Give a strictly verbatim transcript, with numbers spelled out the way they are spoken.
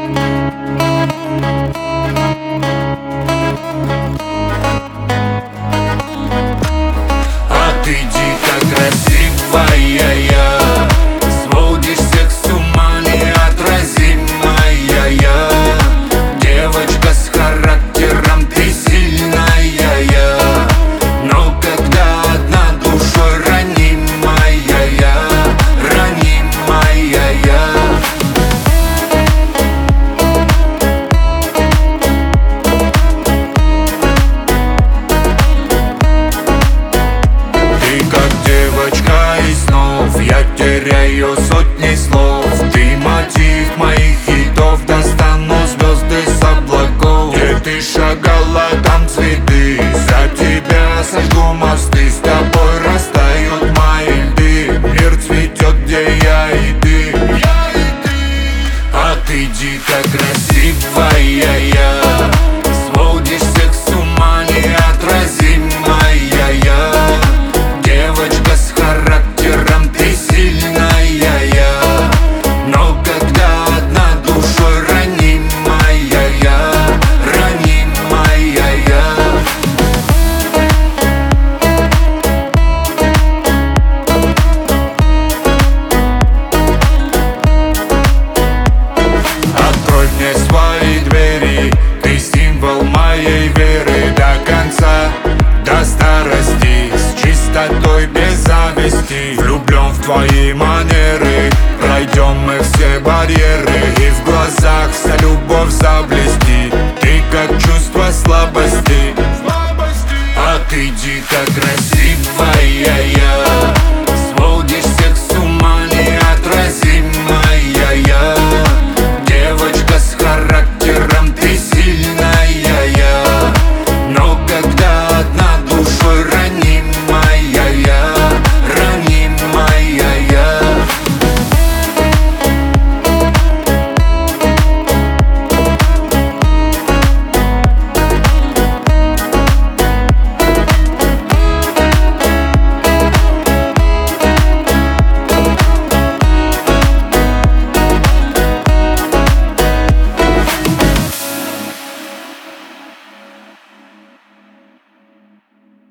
А ты дико красивая, я сводишь всех с ума, неотразимая я. Девочка с характером, ты сильная я. Но когда одна душой ранимая я, ранимая я. Ты как девочка из снов, я теряю сотни слов. Ты мотив моих хитов, достану звезды с облаков. Где ты шагала, там цветы, за тебя сожгу мосты. С тобой растают мои льды, мир цветет, где я и ты. А ты дико красивая я, сводишь всех с ума, неотразимая я. Девочка с характером, ты сильная я. Но когда одна душой ранимая я, ранимая я. Открой мне свои двери, ты символ моей веры. До конца, до старости, с чистотой без зависти. Влюблен в твои манеры, пройдем мы все барьеры. И в глазах вся любовь заблести. Ты как чувство слабости, а ты дико красивая я.